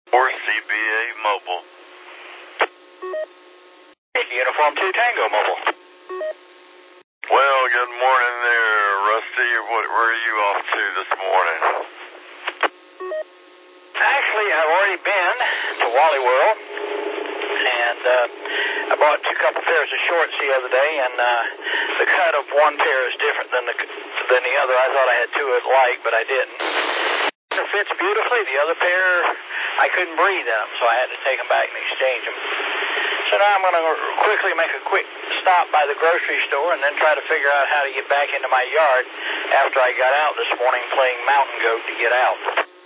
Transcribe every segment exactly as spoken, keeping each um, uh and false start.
four C B A Mobile. Uniform two Tango Mobile. Well, good morning there, Rusty. What were you off to this morning? Actually, I've already been to Wally World, and uh, I bought two couple pairs of shorts the other day, and uh, the cut of one pair is different than the than the other. I thought I had two alike, but I didn't. It fits beautifully. The other pair, I couldn't breathe in them, so I had to take them back and exchange them. So now I'm going to quickly make a quick stop by the grocery store and then try to figure out how to get back into my yard after I got out this morning playing Mountain Goat to get out.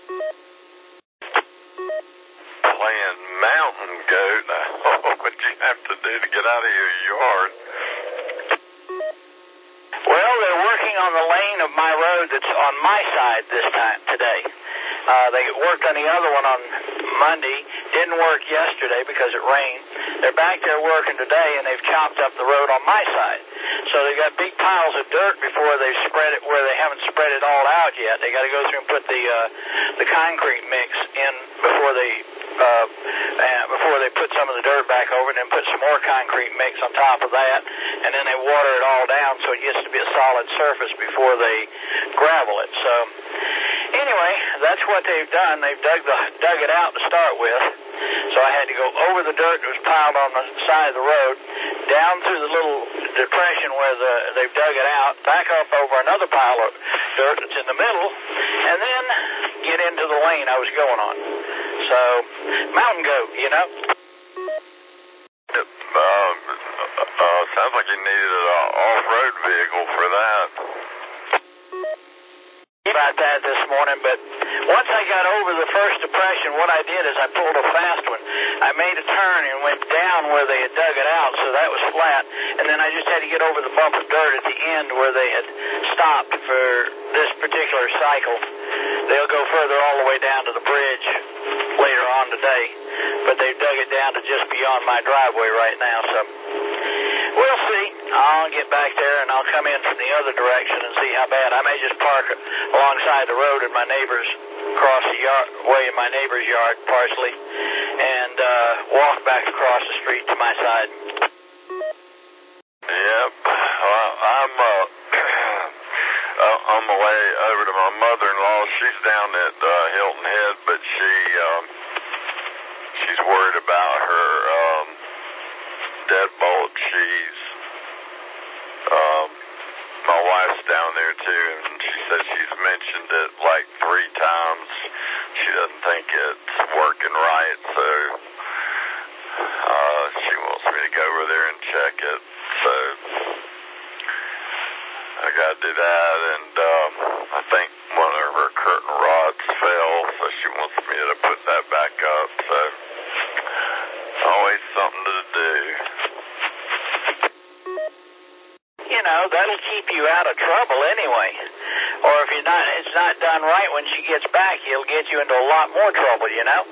Playing Mountain Goat? What'd you have to do to get out of your yard? Well, they're working on the lane of my road that's on my side this time today. Uh, they worked on the other one on Monday. Didn't work yesterday because it rained. They're back there working today, and they've chopped up the road on my side. So they've got big piles of dirt before they've spread it where they haven't spread it all out yet. They got to go through and put the uh, the concrete mix in before they uh, uh, before they put some of the dirt back over, and then put some more concrete mix on top of that, and then they water it all down so it gets to be a solid surface before they gravel it. So anyway, that's what they've done. They've dug the dug it out to start with. So I had to go over the dirt that was piled on the side of the road, down through the little depression where the, they've dug it out, back up over another pile of dirt that's in the middle, and then get into the lane I was going on. So, Mountain Goat, you know? Yep, um, uh, sounds like you needed an off-road vehicle for that. About that this morning, but once I got over the first depression, what I did is I pulled a fast one. I made a turn and went down where they had dug it out, so that was flat, and then I just had to get over the bump of dirt at the end where they had stopped for this particular cycle. They'll go further all the way down to the bridge later on today, but they've dug it down to just beyond my driveway right now, so we'll see. I'll get back there and I'll come in from the other direction and see how bad. I may just park alongside the road in my neighbor's, across the yard, way in my neighbor's yard partially, and uh, walk back across the street to my side. Yep. Well, I'm uh, uh, on my way over to my mother-in-law. She's down at uh, Hilton Head, but she um, she's worried about her um, deadbolt. She's um, my wife's down there too, and she says she's mentioned it like three times. She doesn't think it's working right, so uh, she wants me to go over there and check it. So I gotta do that, and um, I think one of her curtain rods fell, so she wants me to put that back up. So always something to do. You know, that'll keep you out of trouble anyway. Or if you're not, it's not done right when she gets back, it'll get you into a lot more trouble, you know?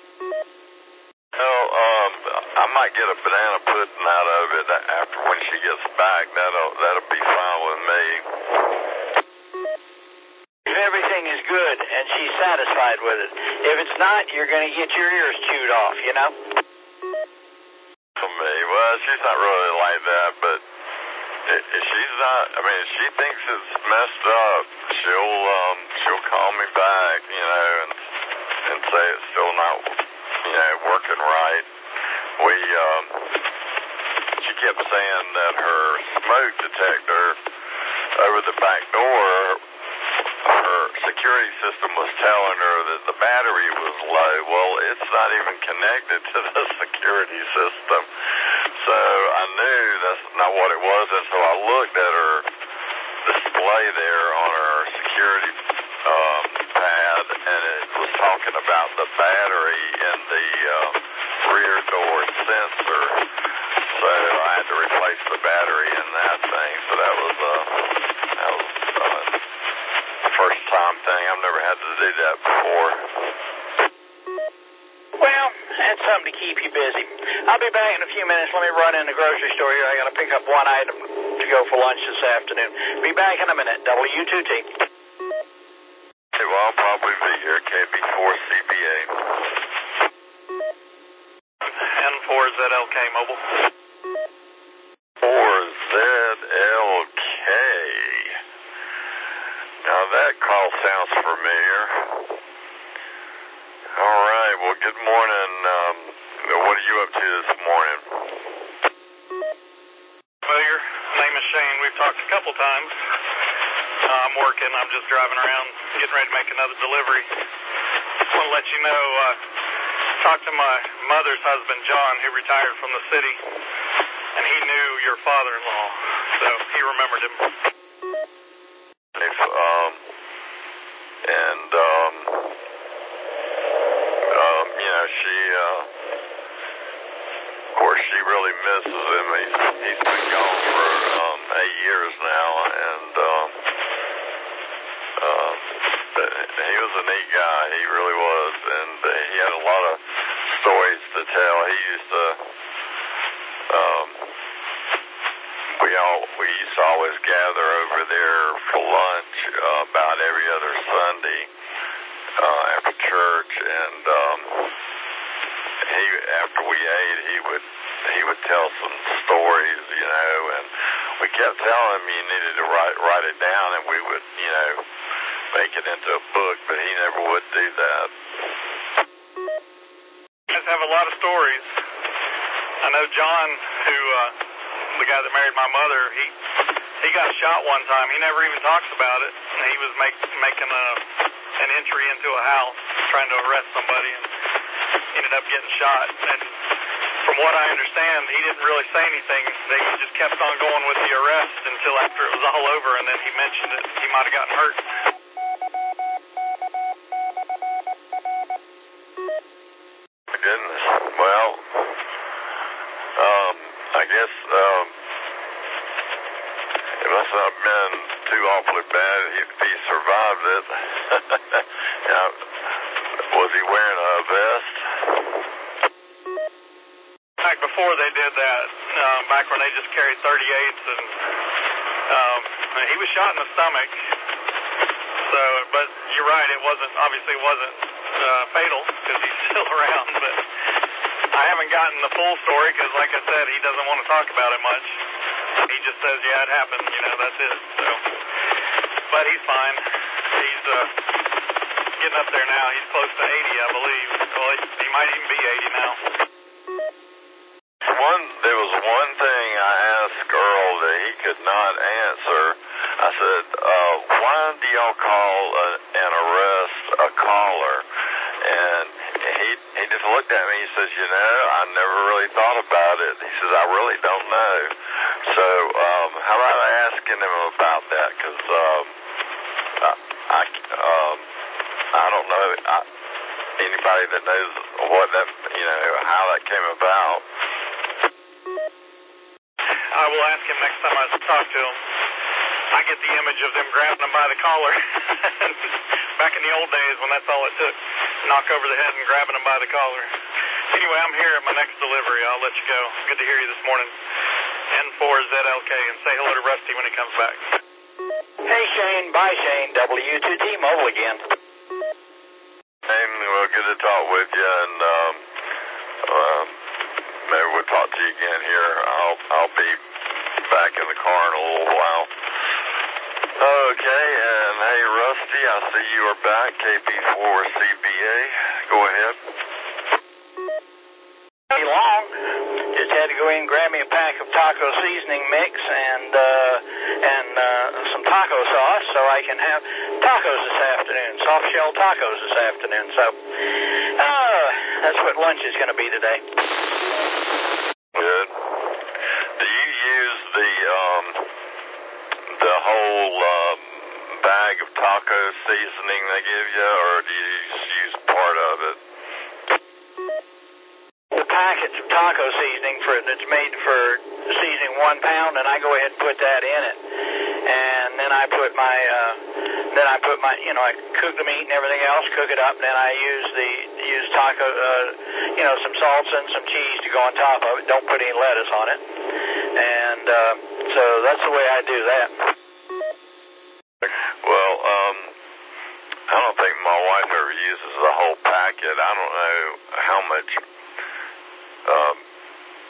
Well, um, I might get a banana pudding out of it after when she gets back. That'll that'll be fine with me. If everything is good and she's satisfied with it. If it's not, you're going to get your ears chewed off, you know? For me, well, she's not really like that, but if she's not, I mean, if she thinks it's messed up, she'll um, she'll call me back, you know, and and say it's still not, you know, working right. We, um, she kept saying that her smoke detector over the back door, her security system was telling her that the battery was low. Well, it's not even connected to the security system. So I knew that's not what it was, and so I looked at her display there on her security um, pad, and it was talking about the battery in the uh, rear door sensor. So I had to replace the battery in that thing. So that was a uh, that was a first time thing. I've never had to do that before. Well, that's something to keep you busy. I'll be back in a few minutes. Let me run in the grocery store here. I got to pick up one item to go for lunch this afternoon. Be back in a minute. W two T. Well, I'll probably be here, K B four C B A. L K Mobile. four Z L K. Now that call sounds familiar. All right, well, good morning. Um, what are you up to this morning? Familiar. My name is Shane. We've talked a couple times. Uh, I'm working. I'm just driving around, getting ready to make another delivery. Just want to let you know, uh, talked to my mother's husband, John, who retired from the city, and he knew your father-in-law, so he remembered him. If, um, and, um, um, you know, she, uh, of course, she really misses him. He's, he's been gone for, um, eight years now, and, um, um, he was a neat guy. He really was, and uh, he had a lot of stories to tell. He used to, um, we all, we used to always gather over there for lunch, uh, about every other Sunday, uh, after church, and, um, he, after we ate, he would, he would tell some stories, you know, and we kept telling him you needed to write, write it down, and we would, you know, make it into a book, but he never would do that. You guys have a lot of stories. I know John, who, uh, the guy that married my mother, he he got shot one time. He never even talks about it. He was make, making a, an entry into a house, trying to arrest somebody, and ended up getting shot. And from what I understand, he didn't really say anything. They just kept on going with the arrest until after it was all over, and then he mentioned that he might have gotten hurt. Goodness. Well, um, I guess, um, it must not have been too awfully bad if he survived it. Now, was he wearing a vest? Back before they did that, um, back when they just carried thirty-eights, and um, he was shot in the stomach. So, but you're right, it wasn't, obviously it wasn't uh, fatal because he's still around, but I haven't gotten the full story because, like I said, he doesn't want to talk about it much. He just says, yeah, it happened, you know, that's it. So, but he's fine. He's uh, getting up there now. He's close to eighty, I believe. Well, he, he might even be eighty now. One, there was one thing I asked Earl that he could not answer. I said, uh, why do y'all call a, an arrest a caller? And he he just looked at me. He says, you know, I never really thought about it. He says, I really don't know. So um, how about asking him about that? Because um, I, I, um, I don't know I, anybody that knows what that, you know, how that came about. I will ask him next time I talk to him. I get the image of them grabbing him by the collar. Back in the old days when that's all it took. Knock over the head and grabbing him by the collar. Anyway, I'm here at my next delivery. I'll let you go. Good to hear you this morning. N four Z L K, and say hello to Rusty when he comes back. Hey, Shane. Bye, Shane. W two T Mobile again. Hey, well, good to talk with you, and um, um, maybe we'll talk to you again here. I'll I'll be back in the car in a little while. Okay, and hey, Rusty, I see you are back. K P four C B A. Go ahead. Hey, long. Just had to go in and grab me a pack of taco seasoning mix and uh, and uh, some taco sauce so I can have tacos this afternoon, soft shell tacos this afternoon. So uh, that's what lunch is going to be today. Good. Do you use the um the whole um, bag of taco seasoning they give you, or do you just use part of it? The packets of taco seasoning for it's made for seasoning one pound, and I go ahead and put that in it, and then I put my uh, then I put my you know I cook the meat and everything else, cook it up, and then I use the use taco uh, you know some salsa and some cheese to go on top of it. Don't put any lettuce on it, and uh, so that's the way I do that. Well, um, I don't think my wife ever uses the whole packet. I don't know how much um,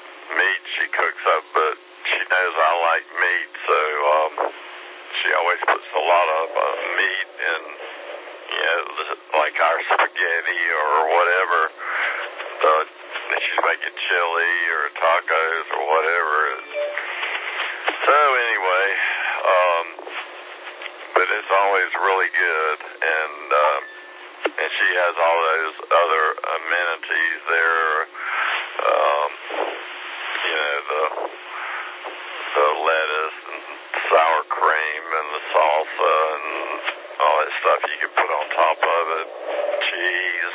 cooks, uh, but she knows I like meat, so um, she always puts a lot of uh, meat in, you know, like our spaghetti or whatever. Uh, if she's making chili or tacos or whatever. So anyway, um, but it's always really good, and uh, and she has all those other amenities there. Um, you know, the the lettuce and sour cream and the salsa and all that stuff you can put on top of it. Cheese.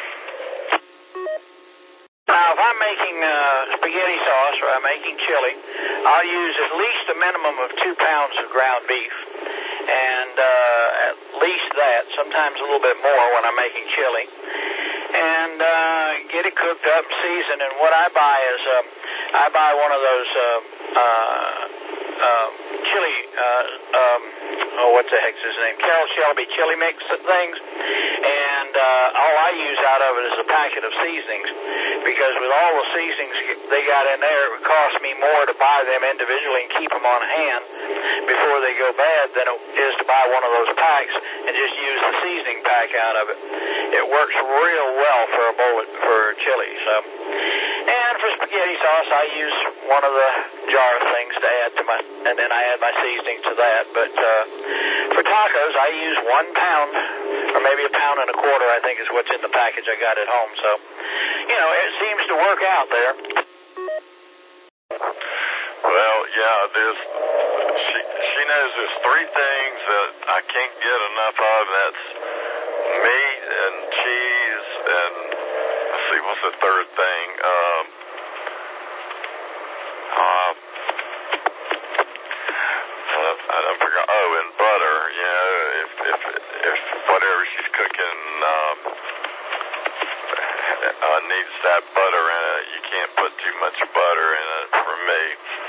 Now, if I'm making uh, spaghetti sauce or I'm making chili, I'll use at least a minimum of two pounds of ground beef. And uh, at least that, sometimes a little bit more when I'm making chili. And uh, get it cooked up, seasoned. And what I buy is, uh, I buy one of those uh, uh, uh, chili, uh, um, oh, what the heck's his name? Carol Shelby chili mix things. And uh, all I use out of it is a packet of seasonings. Because with all the seasonings they got in there, it would cost me more to buy them individually and keep them on hand before they go bad than it is to buy one of those packs and just use the seasoning pack out of it. It works real well for a bowl of, for chili. So, and for spaghetti sauce, I use one of the jar things to add to my, and then I add my seasoning to that. But uh, for tacos, I use one pound, or maybe a pound and a quarter, I think is what's in the package I got at home. So, you know, it seems to work out there. Well, yeah, there's, she, she knows there's three things that I can't get enough of, and that's meat and cheese and, let's see, what's the third thing? Um, uh, I don't forget, oh, and butter, you know, if, if, if whatever she's cooking, um, uh, needs that butter in it, you can't put too much butter in it for me.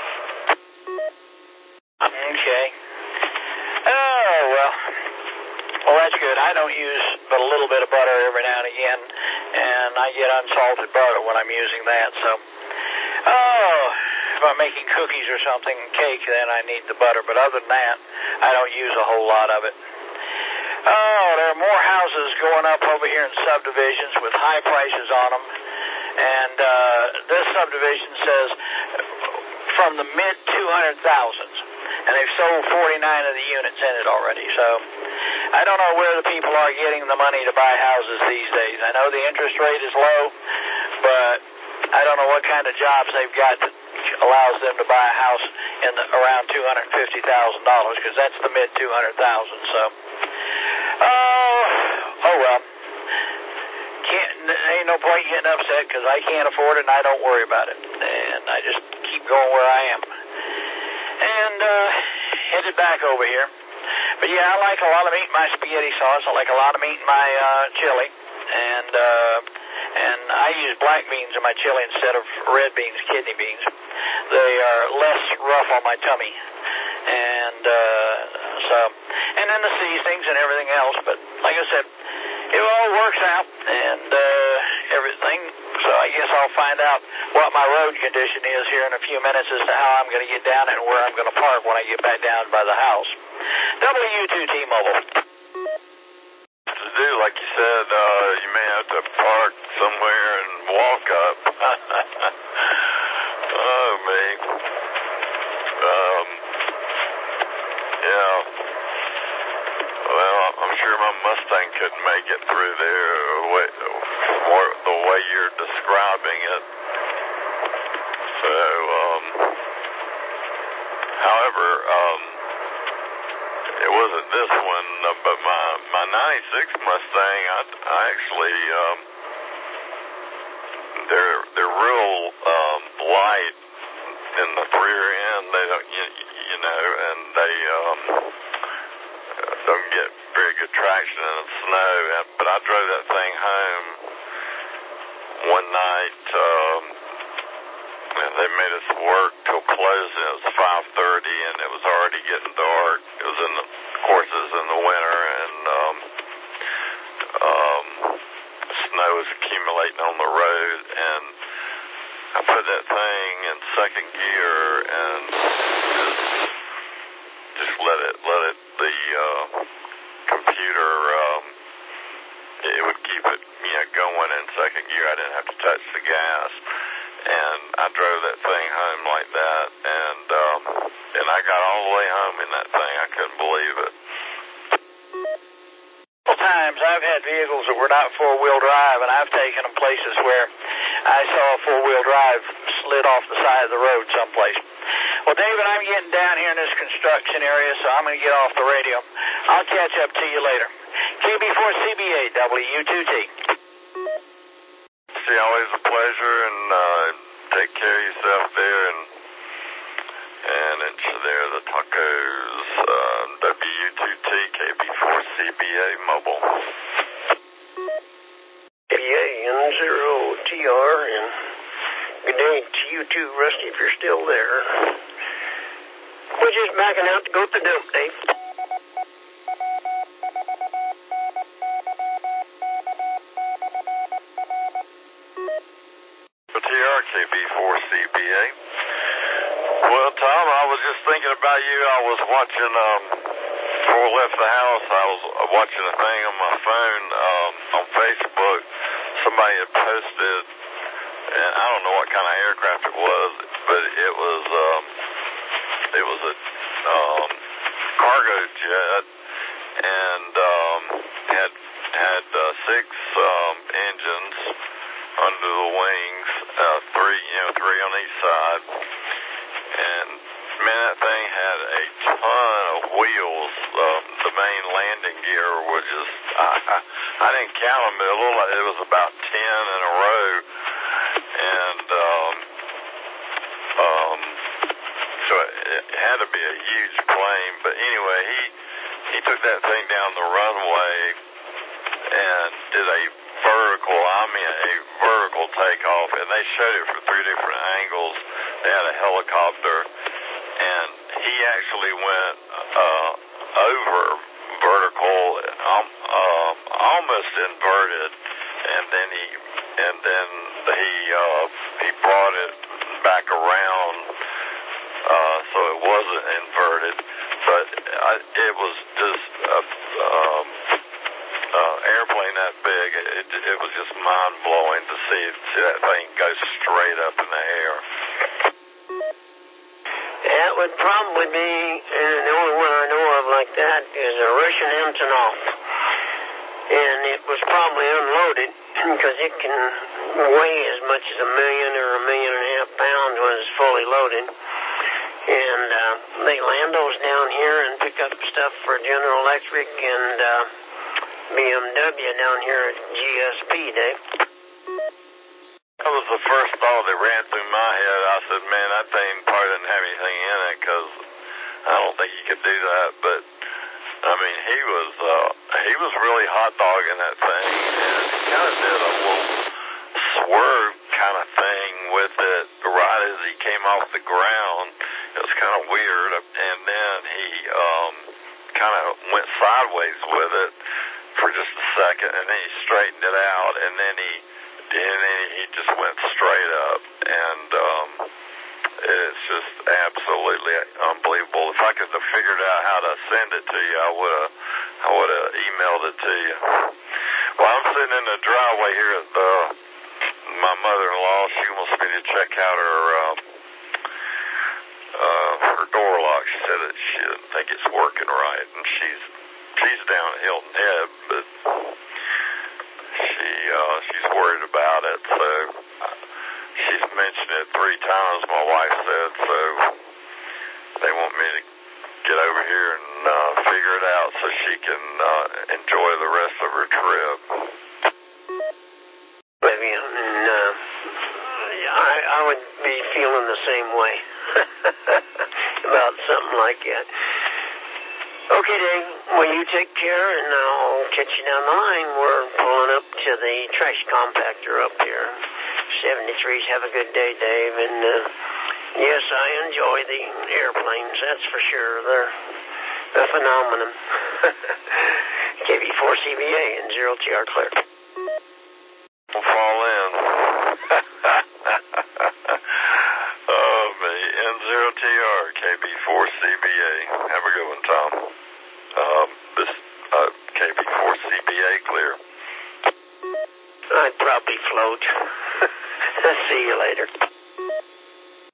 Okay. Oh, well. Well, that's good. I don't use but a little bit of butter every now and again, and I get unsalted butter when I'm using that. So, oh, if I'm making cookies or something, cake, then I need the butter. But other than that, I don't use a whole lot of it. Oh, there are more houses going up over here in subdivisions with high prices on them. And uh, this subdivision says from the mid two hundred thousands. And they've sold forty-nine of the units in it already. So I don't know where the people are getting the money to buy houses these days. I know the interest rate is low, but I don't know what kind of jobs they've got that allows them to buy a house in the, around two hundred fifty thousand dollars, because that's the mid two hundred thousand. So, oh, oh well. Can't, ain't no point getting upset because I can't afford it and I don't worry about it. And I just keep going where I am. And uh, headed back over here. But yeah, I like a lot of meat in my spaghetti sauce. I like a lot of meat in my uh, chili. And uh, and I use black beans in my chili instead of red beans, kidney beans. They are less rough on my tummy. And uh, so, and then the seasonings and everything else. But like I said, it all works out and uh, everything. So I guess I'll find out what my road condition is here in a few minutes as to how I'm going to get down and where I'm going to park when I get back down by the house. W two T-Mobile. To do, like you said, uh, you may have to park somewhere and walk up. Oh, man. Um, yeah. Well, I'm sure my Mustang couldn't make it through there the way, the way you're describing it. So, um, however, um, it wasn't this one, uh, but my, my ninety-six Mustang, I, I actually, um, they're, they're real, um, light in the rear end. They don't, you, you know, and they, um, don't get very good traction in the snow. But I drove that thing home one night. Um, and they made us work till closing. It was five thirty, and it was already getting dark. It was in the, of course, it was in the winter, and um, um, snow was accumulating on the road. And I put that thing in second gear and just, just let it, let it, the uh, computer, um, it would keep it, you know, going in second gear. I didn't have to touch the gas. And I drove that thing home like that, and um, and I got all the way home in that thing. I couldn't believe it. Several times I've had vehicles that were not four-wheel drive, and I've taken them places where I saw a four-wheel drive slid off the side of the road someplace. Well, David, I'm getting down here in this construction area, so I'm going to get off the radio. I'll catch up to you later. K B four C B A, W two T. See, always a pleasure, and uh, take care of yourself there, and and it's there, the tacos, uh, W two T, K B four C B A mobile. K B A N zero T R, and good day to you too, Rusty, if you're still there. We're just backing out to go to the dump, Dave. T R, K B four C B A. Well, Tom, I was just thinking about you. I was watching, um, before I left the house, I was watching a thing on my phone, um, on Facebook. Somebody had posted, and I don't know what kind of aircraft it was, but it was, um, it was a, um, cargo jet, and, um, had, had, uh, six, um, engines under the wings, uh, three, you know, three on each side, and man, that thing had a ton of wheels. Um, the main landing gear was just, I, I, I didn't count them, but it looked like it was about ten in a row, and, um, um, so it, it had to be a huge plane, but anyway, he, he took that thing down the runway and did a vertical, I mean a vertical takeoff, and they showed it from three different angles. They had a helicopter, and he actually went uh, over vertical, um, um, almost inverted, and then he and then he uh, he brought it back around, uh, so it wasn't inverted, but I, it was just a um, uh, airplane that big. It, it was just mind blowing to see, see that thing go straight up in the air. That would probably be, and the only one I know of like that is a Russian Antonov. And it was probably unloaded because it can weigh as much as a million or a million and a half pounds when it's fully loaded. And uh, they land those down here and pick up stuff for General Electric and uh, B M W down here at G S P, Dave. That was the first thought that ran through my head. I said, man, that thing probably didn't have anything in it because I don't think you could do that. But, I mean, he was uh, he was really hot dogging that thing, and he kind of did a little swerve kind of thing with it right as he came off the ground. It was kind of weird, and then he um, kind of went sideways with it for just a second, and then he straightened it out, and then he and then he just went straight up, and um, it's just absolutely unbelievable. If I could have figured out how to send it to you, I would have I would have emailed it to you. Well, I'm sitting in the driveway here at the, my mother-in-law. She wants me to check out her um, uh, her door lock. She said that she didn't think it's working right, and she's she's down at Hilton Head, but she uh, she's worried about it. So she's mentioned it three times, my wife said. So they want me to get over here and uh, figure it out so she can uh, enjoy the rest of her trip. Maybe, and uh, I, I would be feeling the same way about something like that. Okay, Dave, well, you take care, and I'll catch you down the line. We're pulling up to the trash compactor up here. seventy-threes, have a good day, Dave. And, uh, yes, I enjoy the airplanes, that's for sure. They're a phenomenon. K B four C B A and zero T R clear. We'll fall in. stay clear. I'd probably float. See you later.